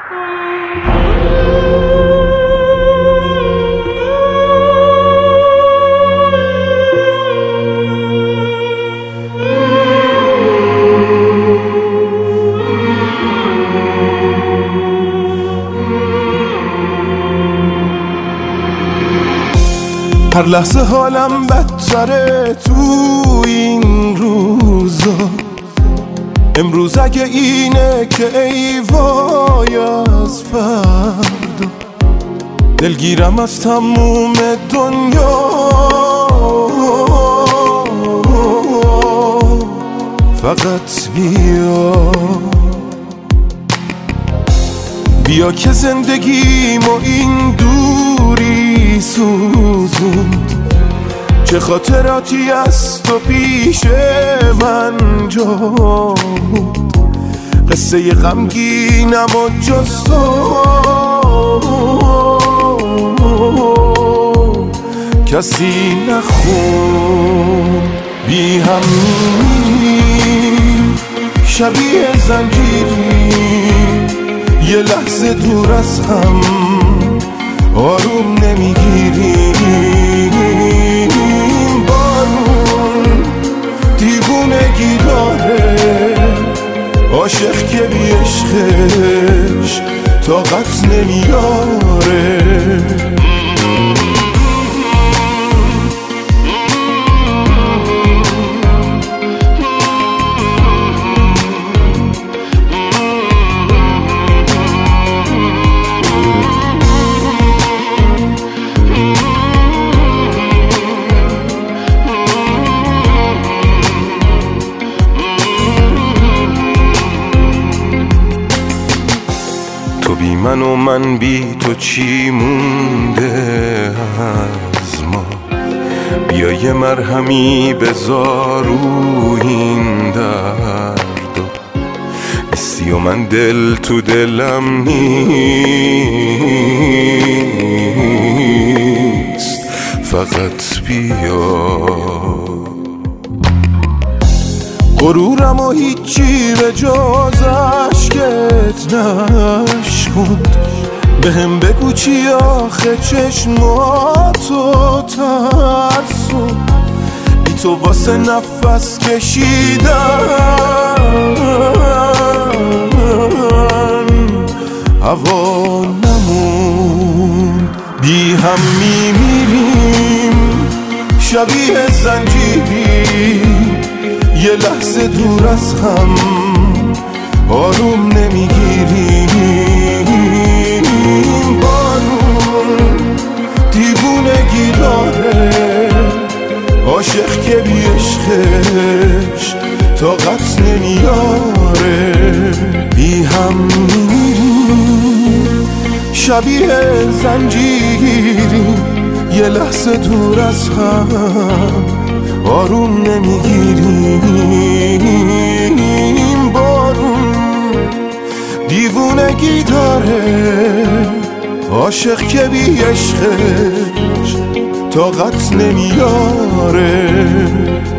هر لحظه حالم بدتره تو این روزا. امروز اگه اینه که ای وای از فردا، دلگیرم از تموم دنیا. فقط بیا که زندگیم و این دوری سوزوند، چه خاطراتی از تو پیش من جا بود. قصه غمگینم و جز تو کسی نخون. بی هم میریم شبیه زنجیری، یه لحظه دور از هم آروم نمیگیریم. بارون دیوونگی داره، عاشق که بی عشقش طاقت نمیاره. تو بی من و من بی تو چی مونده از ما؟ بیا یه مرهمی بذار رو این درد. نیستی و من دل تو دلم نیست، فقط بیا. غرورم و هیچی به جز عشقت نشکند. بهم بگو چی آخه چشماتو ترسون. بی تو واسه نفس کشیدن هوا نمون. بی هم میمیریم شبیه زنجیری، یه لحظه دور از هم آروم نمیگیریم. بارون دیوونگی داره، عاشق که بی عشقش طاقت نمیاره. بی هم میمیریم شبیه زنجیری، یه لحظه دور از هم آروم نمیگیریم. بارون دیوونگی داره، عاشق که بی عشقش طاقت نمیاره.